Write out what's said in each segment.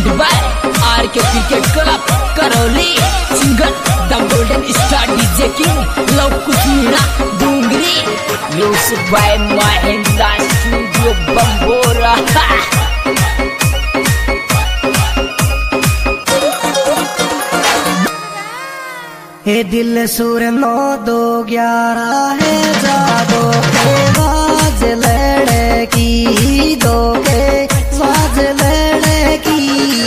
Bye R K cricket club Karauli, singer the golden star DJ king Lavkush Meena Dungri, music by Mahendra studio Bambora. हे दिल सुर 9-2-11 है जादो के बाज लड़े की, दो के बाज लड़े की।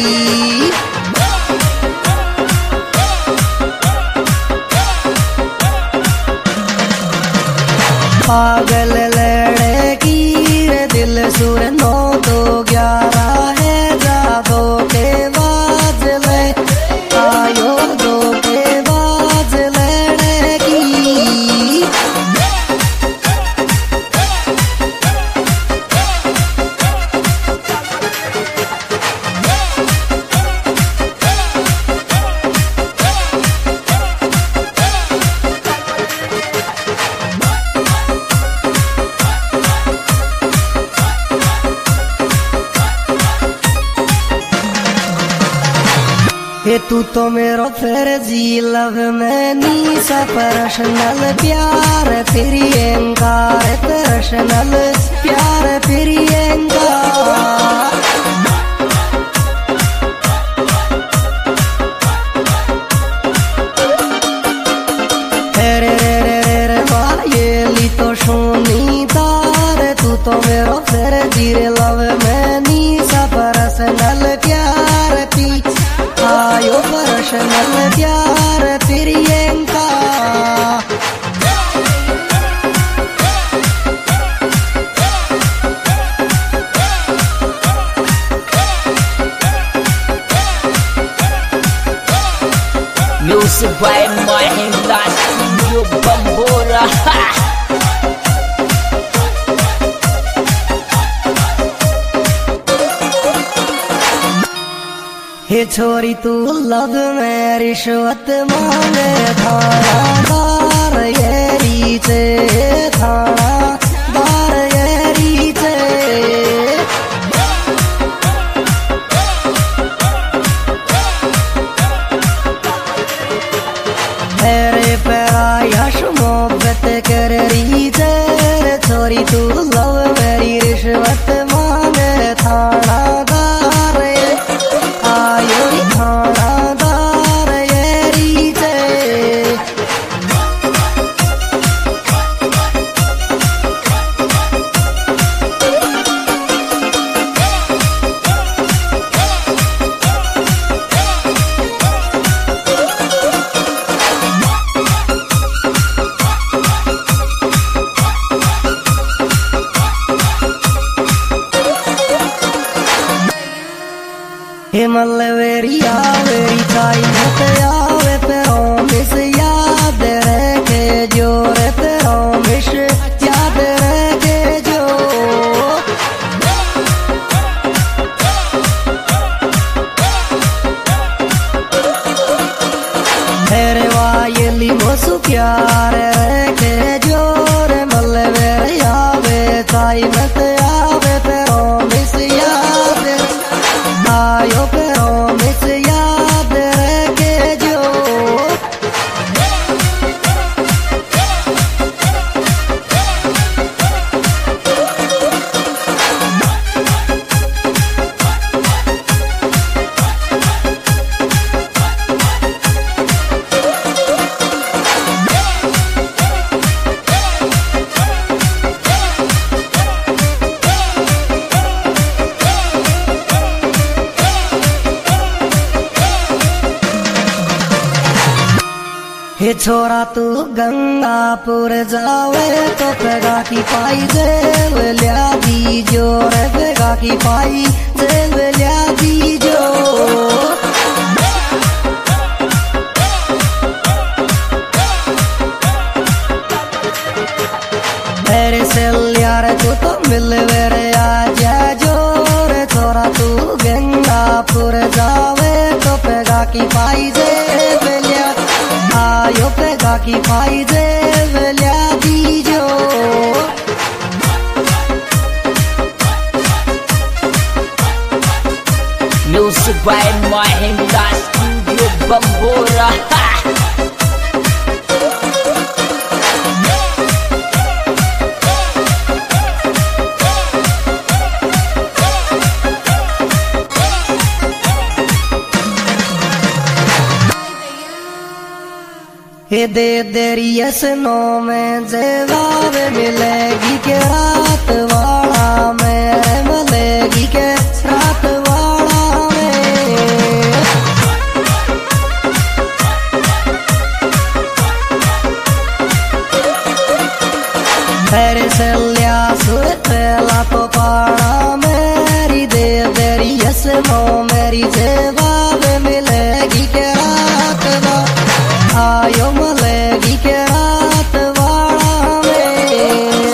पागल लड़े की रे दिल सुर 9-2-11 है जादो के बाज ले आयो, दो के बाज लड़े की। हे तू तो मेरो फर्जी लव में नी सा पर्सनल प्यार प्रियंका, पर्सनल प्यार प्रियंका। रे रे रे रे वायली तो सोनी तार, तू तो मेरो फर्जी लव में नी सा पर्सनल प्यार आयो, पर्सनल प्यार Priyanka. Music by Mahendra studio Bambora. हे छोरी तू लव में रिश्वत मांगे, थानादार ये रीचे, थानादार ये रीचे। तेरे पैरा यश मोहब्बत कर रीचे, छोरी तू लव मेरी रिश्वत मांगे, थानादार आयो, थानादार ये रीचे। हे मल्लवेरी आवेरी चाई मत आवे प्रॉमिस याद रखे जो, रे प्रॉमिस याद रखे जो। तेरे वायली मोसु प्यार रखे जो, रे मल्लवेरी आवे चाई मत आवे प्रॉमिस याद आयो, प्रॉमिस याद रखे जो। हे छोरा तू गंगापुर जावे तो पेगा की पाई जेव लिया दीजो, रे पेगा की पाई जेव लिया दीजो। तेरे से यार तू तो मिलवे रे आजा जो, रे छोरा तू गंगापुर जावे तो पेगा की पाई जेव लिया आयो, पेगा की पाई जेव लिया दीजो। Music by Mahinda Studio Bambora. हे दे देरी यसनो में जवाब मिलेगी के रात वाला में मिलेगी के रात वाला में तेरे से लिया सुरतेला तो पाड़ा मेरी दे देरी यसनो मेरी जवाब मिलेगी के रात वाला आयो मिलेगी के रात वाला में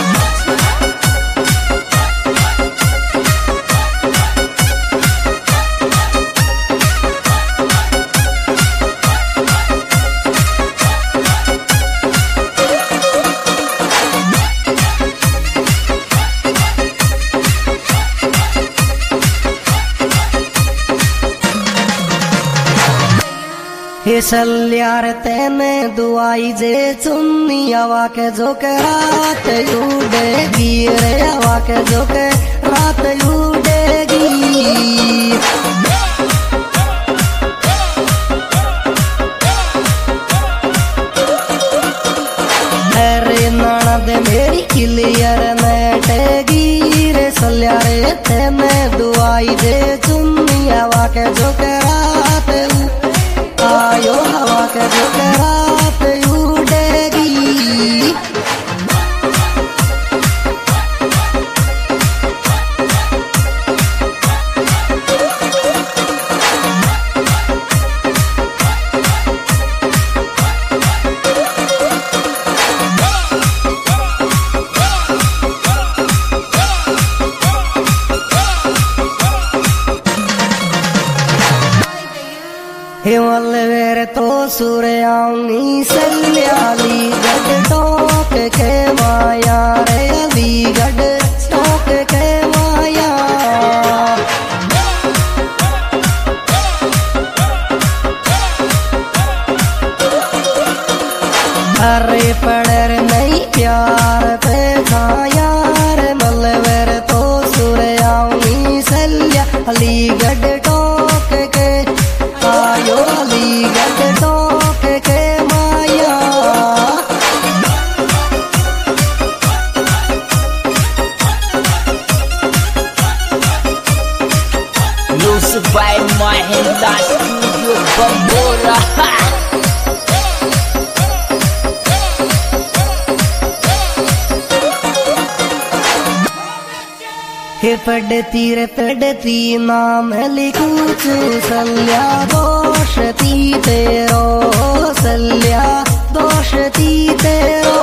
हे सल्यार तेने दुआई जे चुन्नी आवा के जो के रात उड़ेगी रे आवा के जो के रात उड़ेगी अरे ननद मेरी क्लियर नेटेगी रे सल्यार तेने दुआई जे चुन्नी आवा के जो के रात आयो हवा के जो के रात उड़ेगी हिमल वेर तो सूर्यानी सल्याली गढ़ टोक के माया रे अलीगढ़ टोक के माया अरे पड़र नहीं प्यार पे खाया रे मलवेर तो सूर्यानी सल्या अलीगढ़ टोक के आयो अलीगढ़ टोक के माया Music by Mahinda Studio Bambora. हे पढ़ती नाम लिखूचू सल्या दोषती तेरो सल्या दोषती तेरो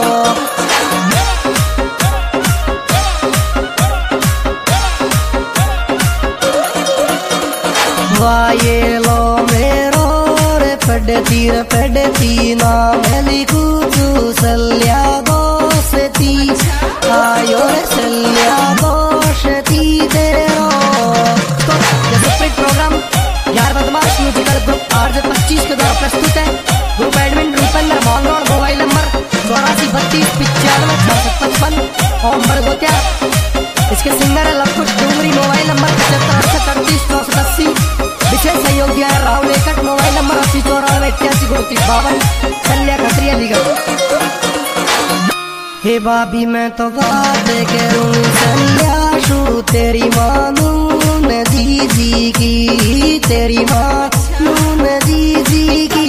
वायेलो मेरो रे पढ़ती नाम लिखूचू सल्या दोषती आयो रे सल्या दोषती तेरो तो ये प्रोग्राम यार बदमाश म्यूजिकल ग्रुप RJ25 के द्वारा प्रस्तुत है। Group admin Rupendra Mohan, mobile number 8432956655 और बड़गोतिया। इसके सिंगर है लवकुश डूंगरी, मोबाइल नंबर 7538386480। विशेष सहयोगी है राहुल एकट, मोबाइल नंबर 8094883252। सल्या खत्री अलीगढ़। हे भाभी मैं तो बात करूं सल्याशू तेरी मानून दीदी की, तेरी मानून दीदी की।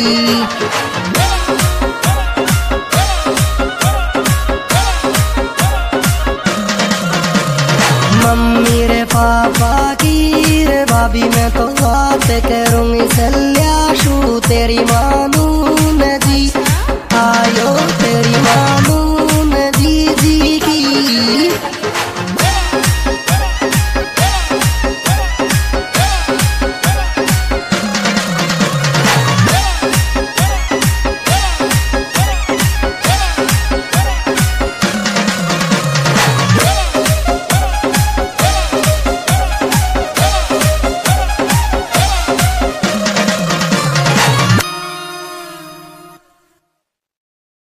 मम्मी रे पापा की रे भाभी मैं तो बात करूंगी सल्याशू तेरी मानून